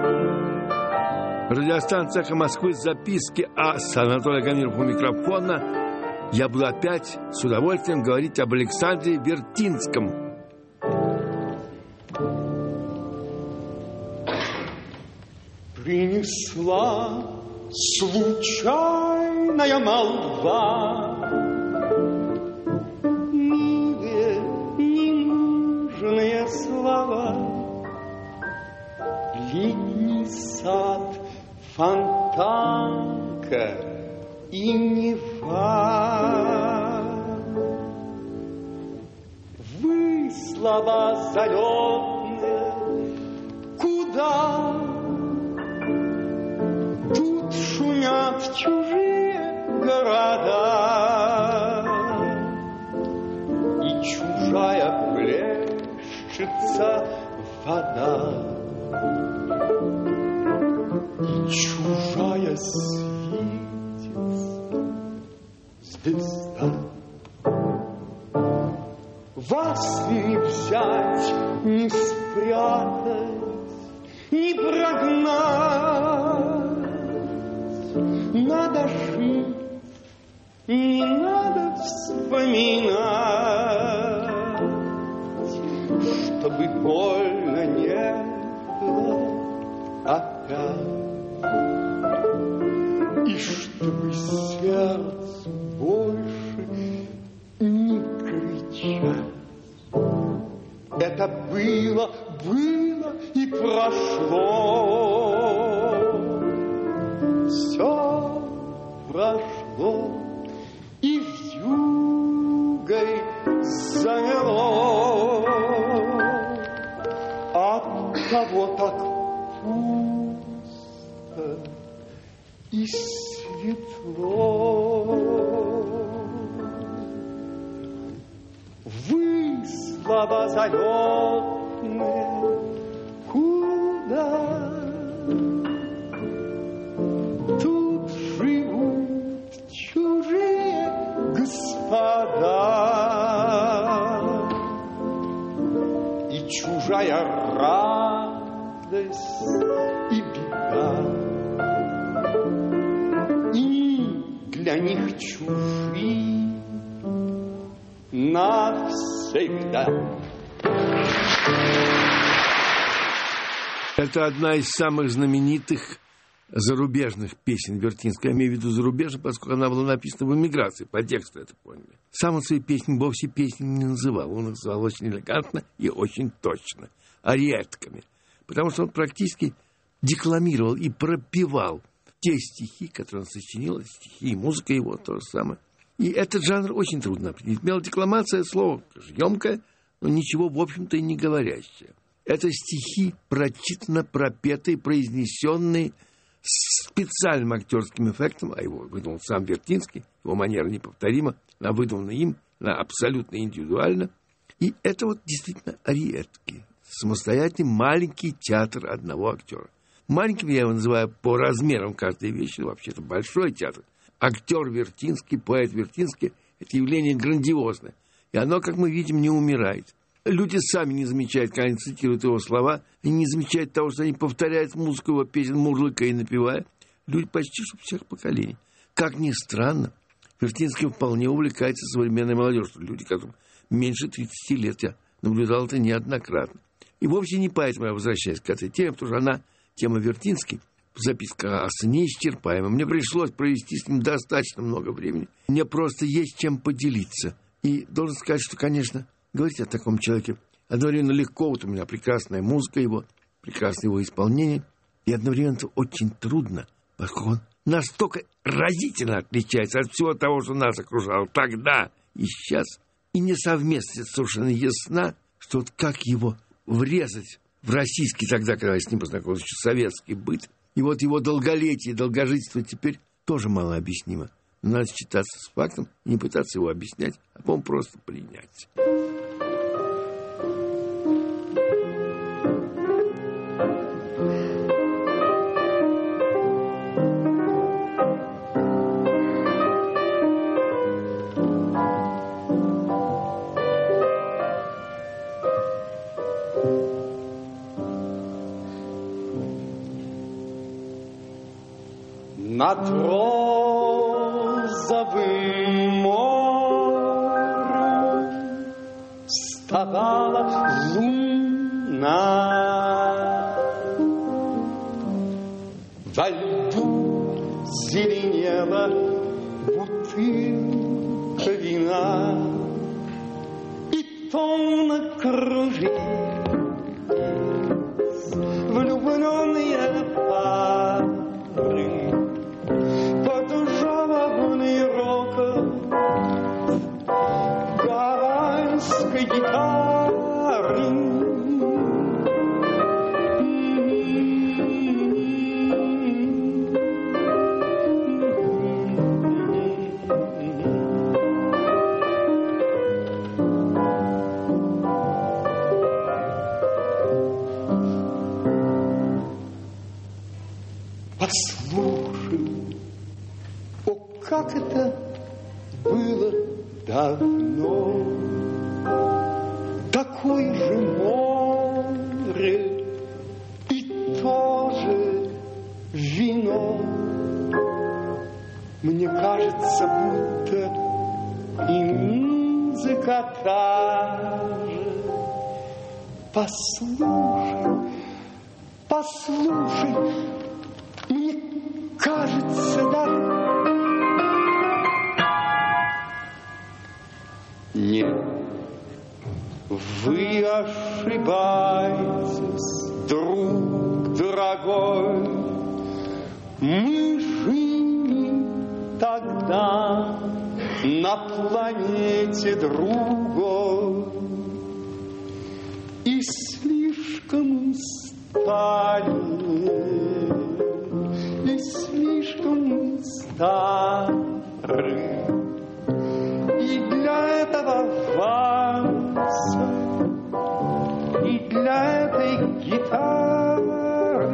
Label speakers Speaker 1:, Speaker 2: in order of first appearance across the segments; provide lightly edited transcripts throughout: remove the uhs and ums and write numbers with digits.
Speaker 1: Радиостанция «Эхо Москвы», записки с Анатолием Гамиров у микрофона. Я буду опять с удовольствием говорить об Александре Вертинском.
Speaker 2: Принесла случайная молва милые ненужные слова. Летний сад, фонтанка и Нева. Вы, слова залетные, куда? Тут шумят чужие города, и чужая плещется вода. И чужая светится звезда. Вас не взять, не спрятать, не прогнать. Надо жить, не надо вспоминать, чтобы больно не было опять. И чтобы сердце больше не кричать. Это было и прошло. Все прошло и вьюгой замело. Оттого так пусто и светло. Вы, слова залетные, куда? Тут живут чужие господа, и чужая радость и беда. Для них чужие навсегда.
Speaker 1: Это одна из самых знаменитых зарубежных песен Вертинской. Я имею в виду зарубежных, поскольку она была написана в эмиграции, по тексту это поняли. Сам он свои песни вовсе песни не называл. Он их называл очень элегантно и очень точно, ариетками. Потому что он практически декламировал и пропевал те стихи, которые он сочинил, стихи и музыка его, то же самое. И этот жанр очень трудно определить. Мелодекламация — слово емкое, но ничего, в общем-то, и не говорящее. Это стихи, прочитанно пропетые, произнесенные с специальным актерским эффектом, а его выдумал сам Вертинский, его манера неповторима, она выдумана им, она абсолютно индивидуальна. И это вот действительно ариетки, самостоятельный маленький театр одного актера. Маленьким я его называю по размерам каждой вещи, вообще-то большой театр. Актер Вертинский, поэт Вертинский — это явление грандиозное. И оно, как мы видим, не умирает. Люди сами не замечают, когда они цитируют его слова, и не замечают того, что они повторяют музыку его песен, мурлыкая и напевая. Люди почти что всех поколений. Как ни странно, Вертинский вполне увлекается современной молодежью. Люди, которым меньше 30 лет, я наблюдал это неоднократно. И вовсе не поэтому я возвращаюсь к этой теме, потому что она, тема Вертинский, записка Аса, неисчерпаема. Мне пришлось провести с ним достаточно много времени. Мне просто есть чем поделиться. И должен сказать, что, конечно, говорить о таком человеке одновременно легко. Вот у меня прекрасная музыка его, прекрасное его исполнение. И одновременно очень трудно, поскольку он настолько разительно отличается от всего того, что нас окружало тогда и сейчас. И несовместность совершенно ясна, что вот как его врезать в российский тогда, когда я с ним познакомился, еще советский быт. И вот его долголетие, долгожительство теперь тоже малообъяснимо. Но надо считаться с фактом, не пытаться его объяснять, а потом просто принять.
Speaker 2: над розовым морем вставала луна. Во льду зеленела бутылка вина, и томно кружились влюбленные пары под жалобный рокот гавайской гитары. Послушай, о, как это было давно, такое же море и тоже вино. Мне кажется, будто и музыка та же. Послушай, послушай, мне кажется, даже... Нет, вы ошибаетесь, друг дорогой. Мы жили тогда на планете другой и слишком устали. И слишком стары, и для этого вальса, и для этой гитары.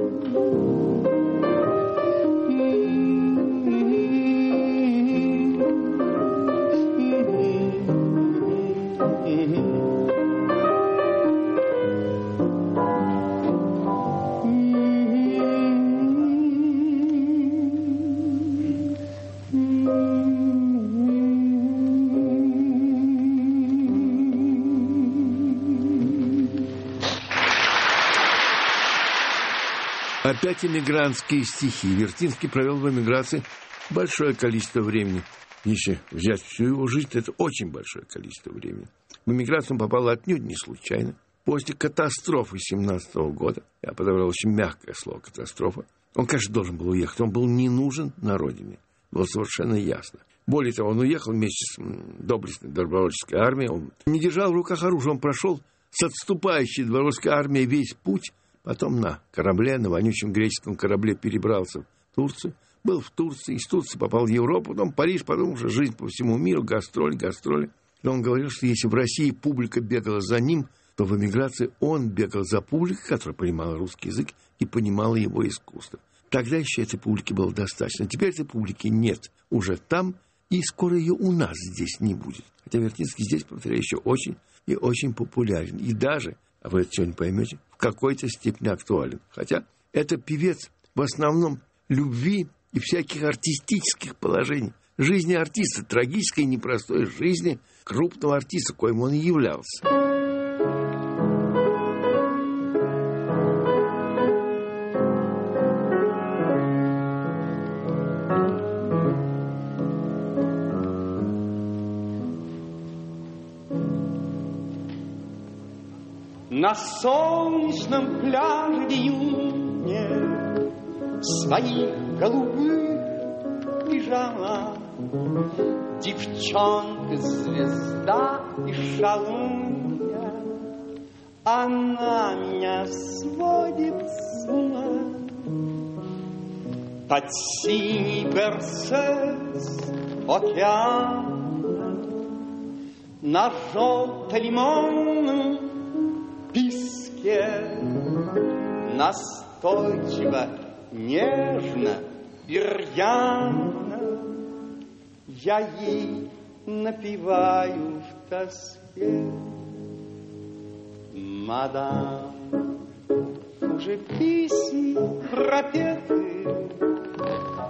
Speaker 1: Опять эмигрантские стихи. Вертинский провел в эмиграции большое количество времени. Если взять всю его жизнь, это очень большое количество времени. В эмиграцию он попал отнюдь не случайно. После катастрофы 1917 года, я подобрал очень мягкое слово «катастрофа», он, конечно, должен был уехать. Он был не нужен на родине. Было совершенно ясно. Более того, он уехал вместе с доблестной добровольческой армией. Он не держал в руках оружие. Он прошел с отступающей добровольческой армией весь путь. Потом на корабле, на вонючем греческом корабле перебрался в Турцию. Был в Турции, из Турции попал в Европу, потом в Париж, потом уже жизнь по всему миру, гастроли. И он говорил, что если в России публика бегала за ним, то в эмиграции он бегал за публикой, которая понимала русский язык и понимала его искусство. Тогда еще этой публики было достаточно. Теперь этой публики нет уже там, и скоро ее у нас здесь не будет. Хотя Вертинский здесь, повторяю, еще очень и очень популярен. И даже, а вы это сегодня поймете, в какой-то степени актуален. Хотя это певец в основном любви и всяких артистических положений. Жизни артиста, трагической и непростой жизни крупного артиста, коим он и являлся.
Speaker 2: На солнечном пляже в июне свои голубых пижама девчонка-звезда и шалунья, она меня сводит с ума. Под синий берцец океана на желто-лимонном песке настойчиво, нежно и рьяно я ей напеваю в тоске. Мадам, уже песни пропеты,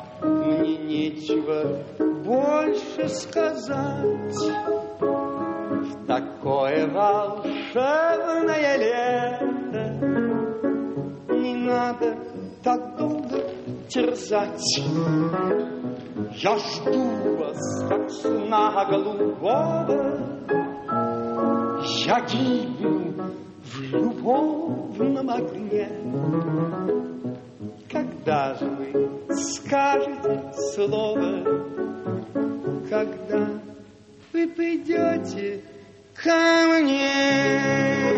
Speaker 2: больше сказать. В такое волшебное лето не надо так долго терзать. Я жду вас, как сна голубого. Я гибну в любовном огне. Когда же вы скажете слово? Когда вы придете ко мне?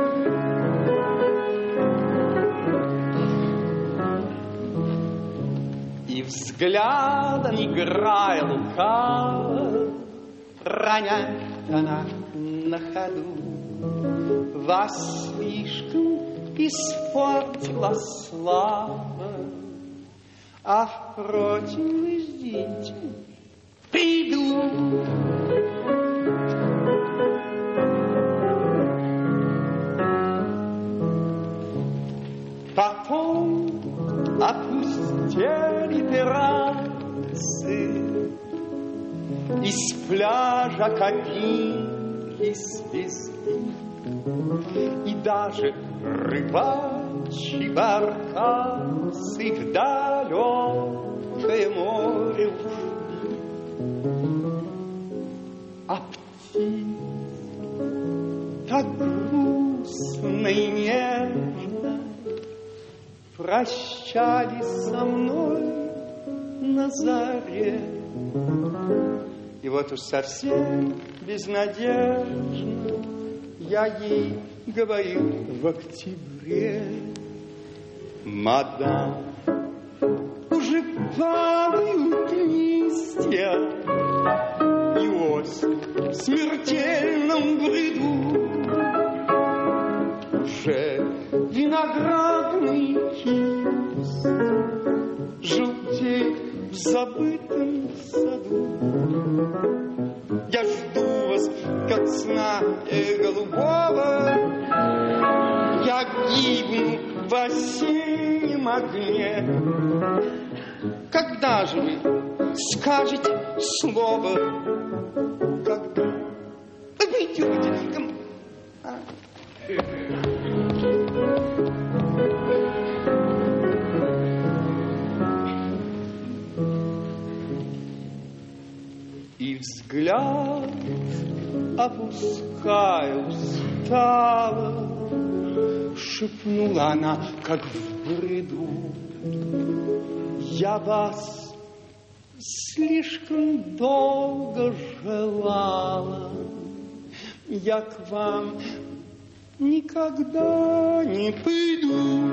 Speaker 2: И взглядом, играя лукаво, роняет она на ходу: вас слишком испортила слава, а впрочем, вы ждите, приду. Потом опустели террасы, из пляжа копейки свистки, и даже рыбачьи баркасы в далекое море ушли. А птицы так грустно и нежно прощались со мной на заре. И вот уж совсем безнадежно я ей говорю в октябре: мадам, уже падают листья, и осень в смертельном бреду. Уже виноградный кисть желтеет в забытом саду. Я жду вас, как сна голубого. Я гибну в осеннем огне. Когда же вы скажете слово? Когда? Идите ко мне. И взгляд опускаю устало, шепнула она, как в бреду: я вас слишком долго желала, я к вам никогда не приду.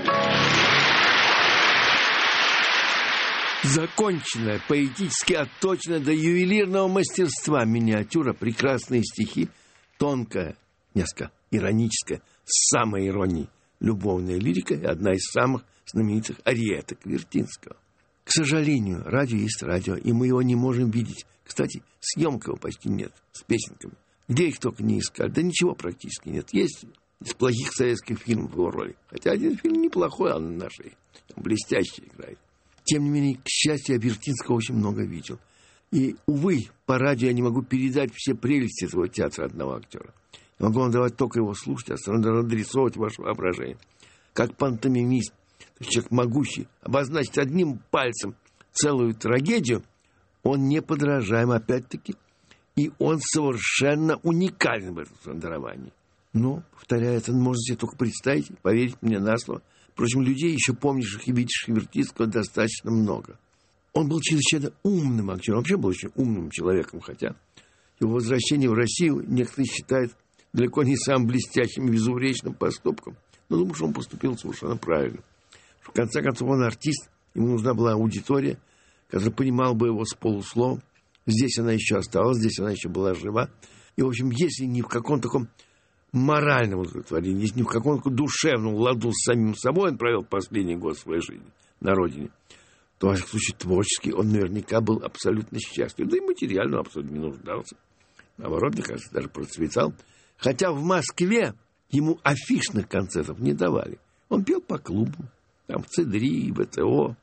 Speaker 1: Законченная, поэтически отточенная до ювелирного мастерства миниатюра, прекрасные стихи, тонкая, несколько ироническая, с самой иронией, любовная лирика и одна из самых знаменитых ариеток Вертинского. К сожалению, радио есть радио, и мы его не можем видеть. Кстати, съемок его почти нет с песенками. Где их только не искали, да ничего практически нет. Есть из плохих советских фильмов его роли. Хотя один фильм неплохой, он нашей блестяще играет. Тем не менее, к счастью, я Вертинского очень много видел. И, увы, по радио я не могу передать все прелести этого театра одного актера. Я могу вам давать только его слушать, а остальное надрисовывать ваше воображение. Как пантомимист, человек могущий обозначить одним пальцем целую трагедию, он неподражаем, опять-таки, и он совершенно уникален в этом своем даровании. Но, повторяю, это можно себе только представить, поверить мне на слово. Впрочем, людей, еще помнивших и видевших Вертинского, достаточно много. Он был чрезвычайно умным актером, вообще был очень умным человеком, хотя его возвращение в Россию некоторые считают далеко не самым блестящим и безупречным поступком. Но думаю, что он поступил совершенно правильно. В конце концов, он артист, ему нужна была аудитория, которая понимала бы его с полуслова. Здесь она еще осталась, здесь она еще была жива. И, в общем, если не в каком-то таком моральном удовлетворении, если не в каком-то душевном ладу с самим собой он провел последний год своей жизни на родине, то, во всяком случае, творчески он наверняка был абсолютно счастлив. Да и материально абсолютно не нуждался. Наоборот, мне кажется, даже процветал. Хотя в Москве ему афишных концертов не давали. Он пел по клубу, там в ЦДРИ, ВТО.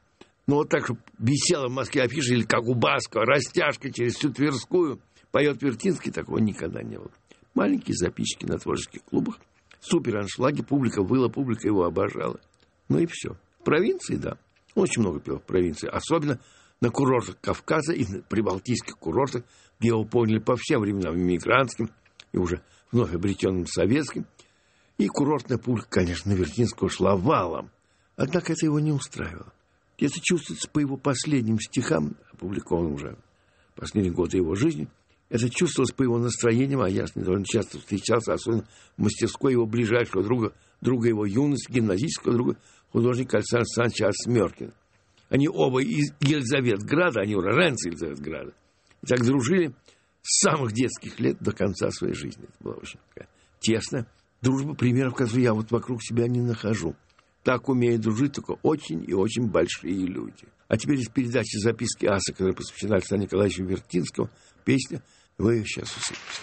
Speaker 1: Но вот так, чтобы висела в Москве афиша, или как у Баскова, растяжка через всю Тверскую, поет Вертинский, такого никогда не было. Маленькие записчики на творческих клубах, супер аншлаги, публика выла, публика его обожала. Ну и все. В провинции, да. Очень много пел в провинции. Особенно на курортах Кавказа и на прибалтийских курортах, где его поняли по всем временам, иммигрантским и уже вновь обретенным советским. И курортная публика, конечно, на Вертинского шла валом. Однако это его не устраивало. Это чувствуется по его последним стихам, опубликованным уже в последние годы его жизни. Это чувствовалось по его настроениям, а я с ним довольно часто встречался, особенно в мастерской его ближайшего друга его юности, гимназического друга, художника Александра Александровича Осмёркина. Они оба из Елизаветграда, они уроженцы Елизаветграда. И так дружили с самых детских лет до конца своей жизни. Это была очень такая тесная дружба, примеров, которые я вот вокруг себя не нахожу. Так умеют дружить только очень и очень большие люди. А теперь из передачи «Записки аса», которая посвящена Александру Николаевичу Вертинскому, песня, вы ее сейчас услышите.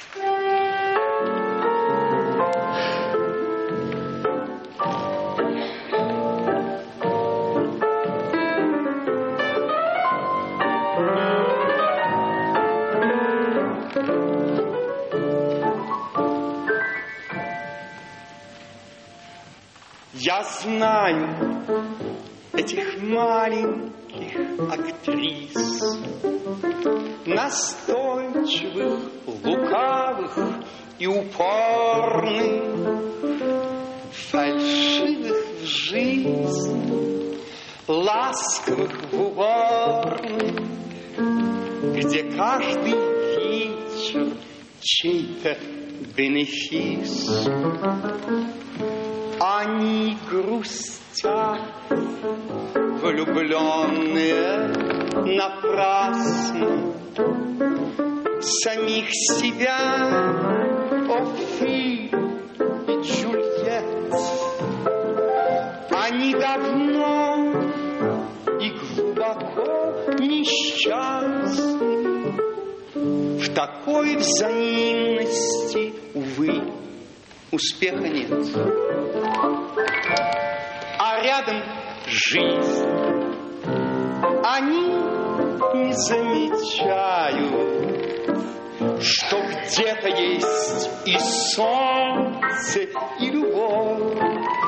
Speaker 2: Я знаю этих маленьких актрис, настойчивых, лукавых и упорных, фальшивых в жизни, ласковых в уборных, где каждый вечер чей-то бенефис. Они грустят, влюбленные напрасно, самих себя, Офи и Джульетт. Они давно и глубоко несчастны. В такой взаимности, увы, успеха нет. А рядом жизнь. Они не замечают, что где-то есть и солнце, и любовь.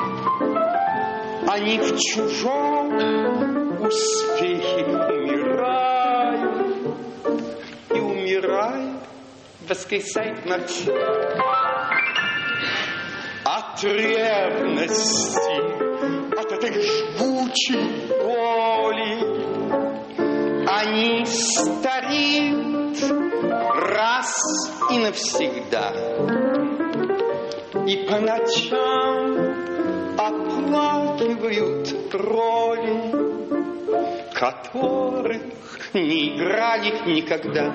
Speaker 2: Они в чужом успехе умирают. И умирают, воскресает ночь. От ревности, от этой жгучей боли они стареют раз и навсегда. И по ночам оплакивают роли, которых не играли никогда.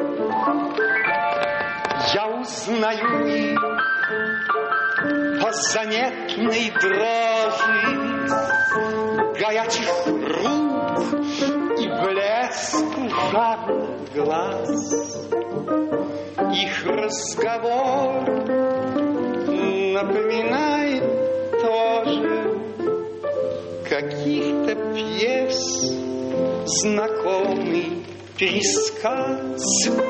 Speaker 2: Я узнаю их по заметной дрожи горячих рук и блеску жадных глаз. Их разговор напоминает тоже каких-то пьес знакомый пересказ.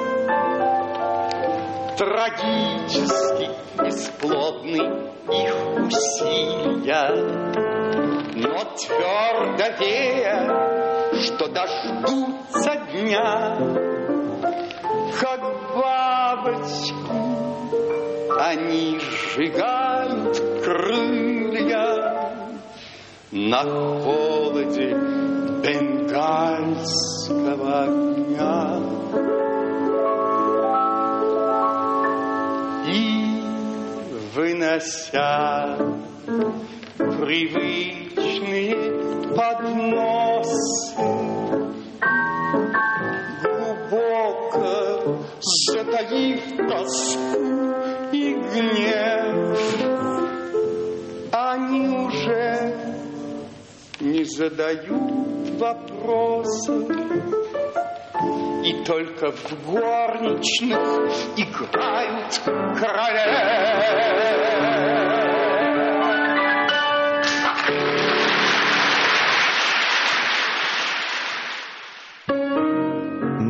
Speaker 2: Трагически бесплодны их усилия, но твердо веря, что дождутся дня, как бабочки они сжигают крылья на холоде бенгальского огня. И, вынося привычные подносы, глубоко затаив тоску и гнев, они уже не задают вопросов. И только в горничных играют королев.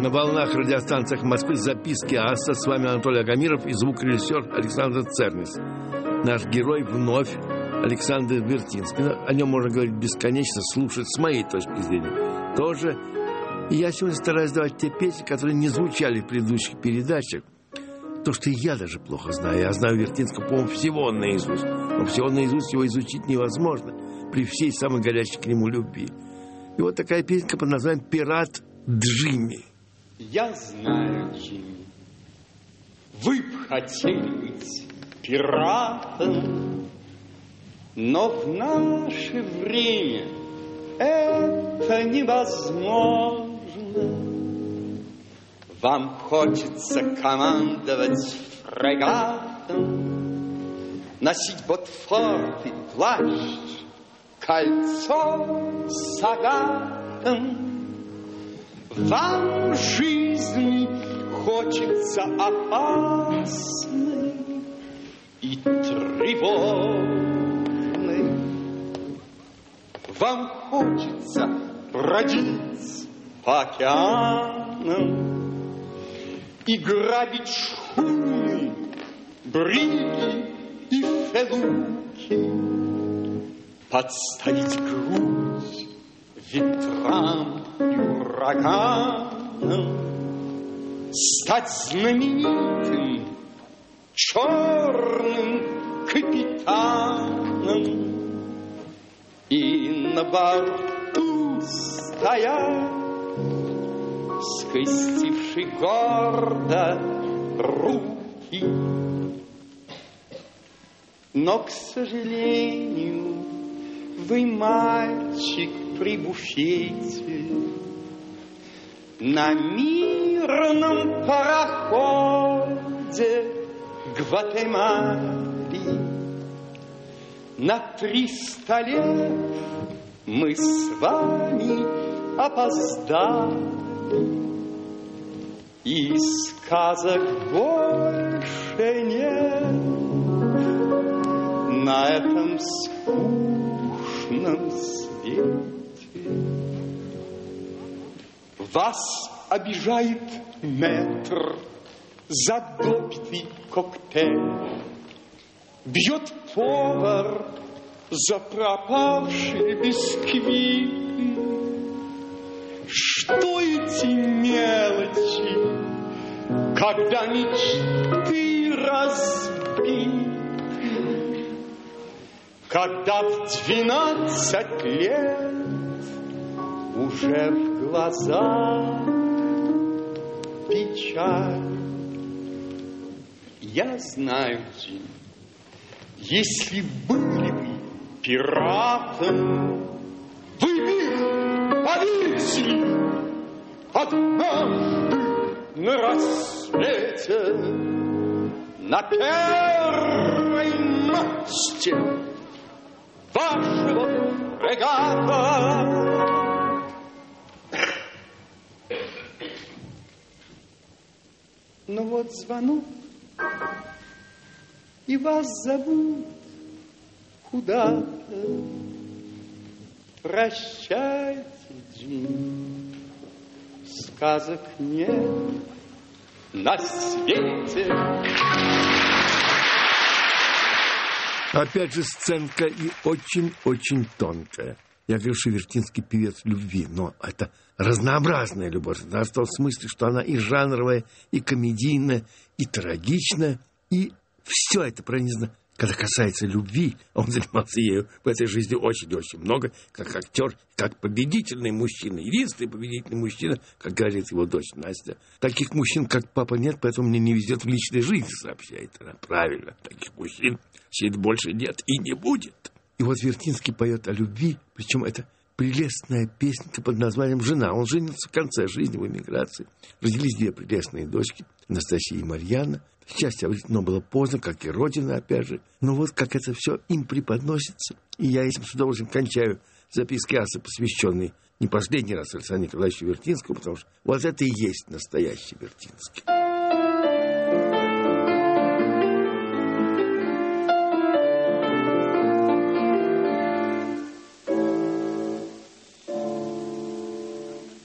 Speaker 1: На волнах радиостанциях Москвы записки АСА. С вами Анатолий Агамиров и звукорежиссер Александр Цернис. Наш герой вновь Александр Вертинский. О нем можно говорить бесконечно, слушать с моей точки зрения тоже. И я сегодня стараюсь давать те песни, которые не звучали в предыдущих передачах. То, что я даже плохо знаю. Я знаю Вертинского, по-моему, всего наизусть. Но всего наизусть его изучить невозможно при всей самой горячей к нему любви. И вот такая песенка под названием «Пират Джимми».
Speaker 2: Я знаю, Джимми, вы б хотели быть пиратом, но в наше время это невозможно. Вам хочется командовать фрегатом, носить ботфорт и плащ, кольцо с агатом. Вам жизнь хочется опасной и тревожной. Вам хочется бродить по океанам и грабить шхуны, бриги и фелуки, подставить грудь ветрам и ураганам, стать знаменитым черным капитаном и на борту стоять, скрестивший гордо руки. Но, к сожалению, вы мальчик при буфете на мирном пароходе Гватемалы. На 300 лет мы с вами опоздали, и сказок больше нет на этом скучном свете. Вас обижает мэтр за допитый коктейль, бьет повар за пропавшие бисквиты. Что эти мелочи, когда мечты разбиты, когда в 12 лет уже в глазах печаль. Я знаю, Джим, если были бы пиратом, вы бы повесили однажды на рассвете на первой мачте вашего фрегата. Но вот звонок, и вас зовут куда-то. Прощайте, Джим, сказок нет на свете.
Speaker 1: Опять же сценка и очень-очень тонкая. Я говорю, что Вертинский певец любви, но это разнообразная любовь. В том смысле, что она и жанровая, и комедийная, и трагичная, и все это пронизано. Когда касается любви, он занимался ею в этой жизни очень-очень много, как актер, как победительный мужчина, единственный победительный мужчина, как говорит его дочь Настя. Таких мужчин, как папа, нет, поэтому мне не везет в личной жизни, сообщает она. Правильно, таких мужчин больше нет и не будет. И вот Вертинский поет о любви, причем это прелестная песенка под названием «Жена». Он женился в конце жизни в эмиграции. Родились две прелестные дочки, Анастасия и Марьяна. Счастье обретено было поздно, как и Родина, опять же. Но вот как это все им преподносится. И я этим с удовольствием кончаю записки асы, посвященные не последний раз Александру Николаевичу Вертинскому, потому что вот это и есть настоящий Вертинский.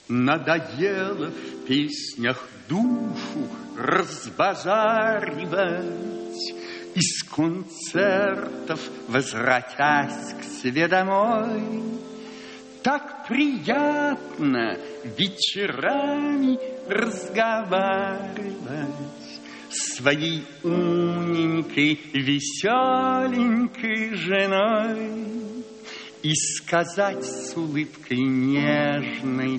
Speaker 2: Надоело в песнях душу разбазаривать, из концертов возвратясь к себе домой. Так приятно вечерами разговаривать с своей умненькой, веселенькой женой и сказать с улыбкой нежной,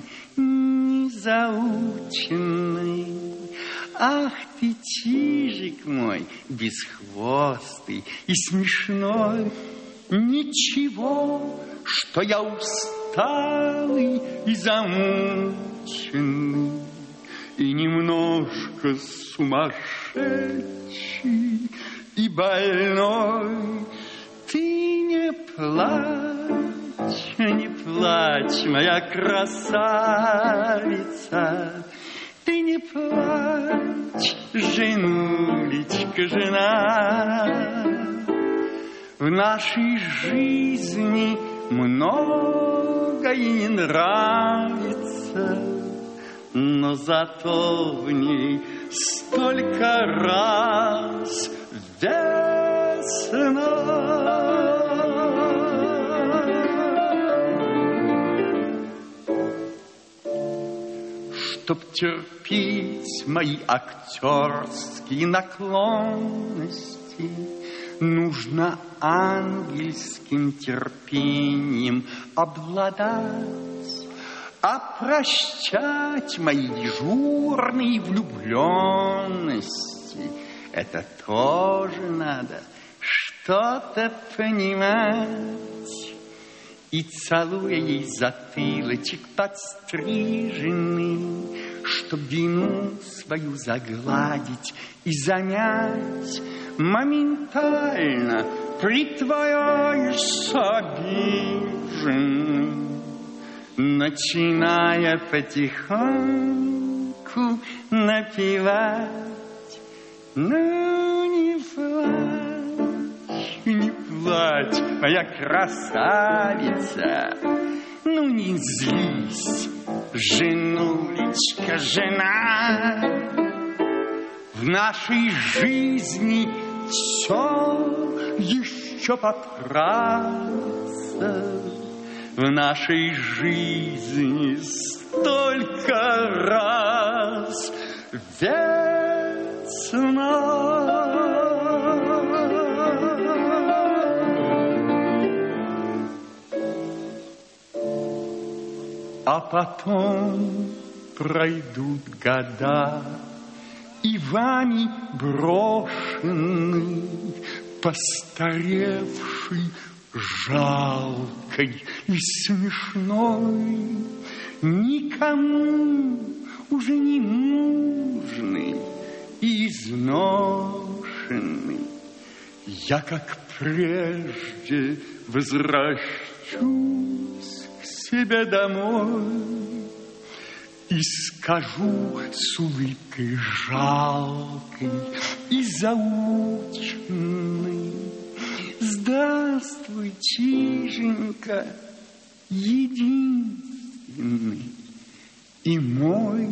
Speaker 2: незаученной: ах ты, чижик мой, бесхвостый и смешной, ничего, что я усталый и замученный, и немножко сумасшедший и больной. Ты не плачь, моя красавица, ты не плачь, женулечка, жена. В нашей жизни многое не нравится, но зато в ней столько раз весна. Чтоб терпеть мои актерские наклонности, нужно ангельским терпением обладать, а прощать мои дежурные влюбленности — это тоже надо что-то понимать. И целуя ей затылочек подстриженный, чтоб вину свою загладить и замять, моментально притворяешься обиженным, начиная потихоньку напевать: ну не плачь, не плачь, моя красавица, ну не злись, женулечка, жена. В нашей жизни все еще поправится, в нашей жизни столько раз весна. А потом пройдут года, и вами брошенный, постаревший, жалкой и смешной, никому уже не нужный и изношенный, я, как прежде, возвращусь к себе домой и скажу с улыбкой жалкой и заученной: здравствуй, Чиженька, единственный и мой.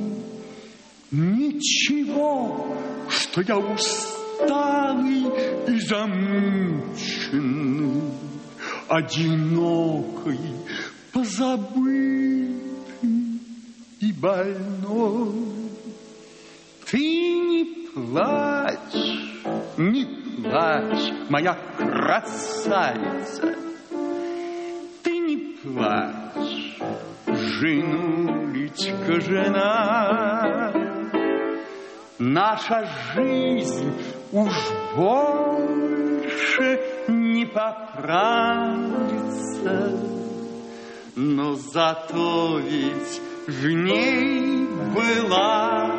Speaker 2: Ничего, что я усталый и замученный, одинокий, позабытый и больной. Ты не плачь, не плачь, моя красавица, ты не плачь, женулечка, жена. Наша жизнь уж больше не поправится, но зато ведь в ней была